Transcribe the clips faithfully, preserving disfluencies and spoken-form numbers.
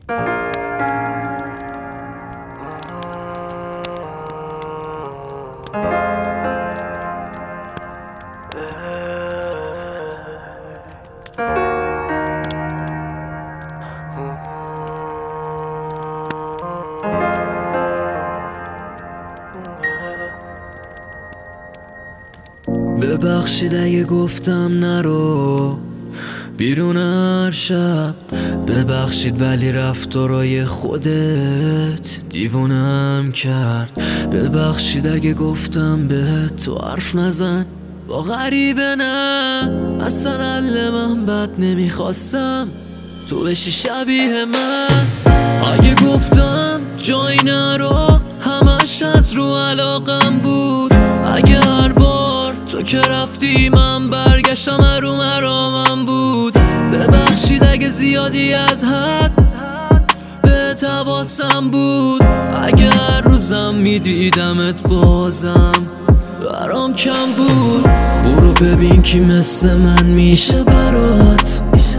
ببخشید اگه گفتم نرو بیرون هر شب، ببخشید ولی رفتارای خودت دیوونم کرد. ببخشید اگه گفتم به تو حرف نزن با غریبه، نه اصلا حل من بد نمیخواستم تو بشی شبیه من. اگه گفتم جایی نرو همش از رو علاقم بود، اگه هر بار تو که رفتی من برگشتم ارو مرامم بود. ببخشید اگه زیادی از حد به تواسم بود، اگه هر روزم میدیدمت بازم برام کم بود. برو ببین کی مثل من میشه برات،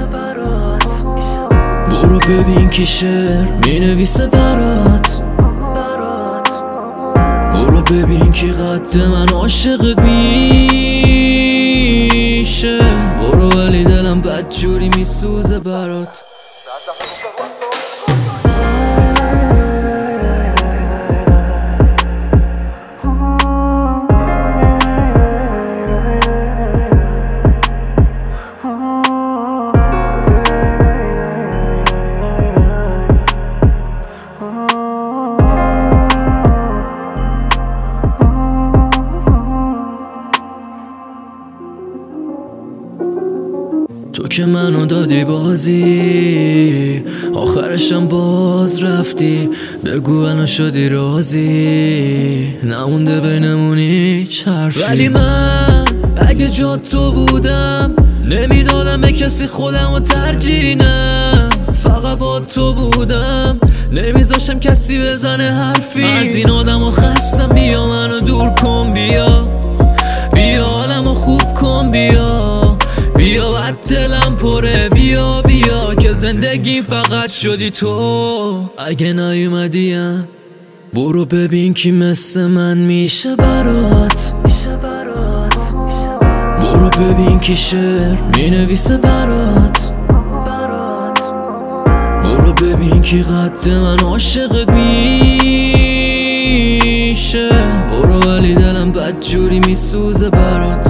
برو ببین کی شعر مینویسه برات، برو ببین کی قد من عاشقت میشه. برو ولی دلم بدجوری میسوزه برات. تو که منو دادی بازی، آخرشم باز رفتی. بگو الان شدی راضی، نمونده بینمون هیچ حرفی. ولی من اگه جا تو بودم نمیدادم به کسی خودم و ترجیح، نه فقط با تو بودم نمیذاشم کسی بزنه حرفی. از این آدم و خستم، بیا منو دور کن، بیا بیا حالمو خوب کن، بیا بیا بد دلم پره، بیا بیا که زندگی فقط شدی تو. اگه نیومدیم برو ببین کی مثل من میشه برات، برو ببین کی شعر مینویسه برات، برو ببین کی قد من عاشقت میشه. برو ولی دلم بدجوری میسوزه برات.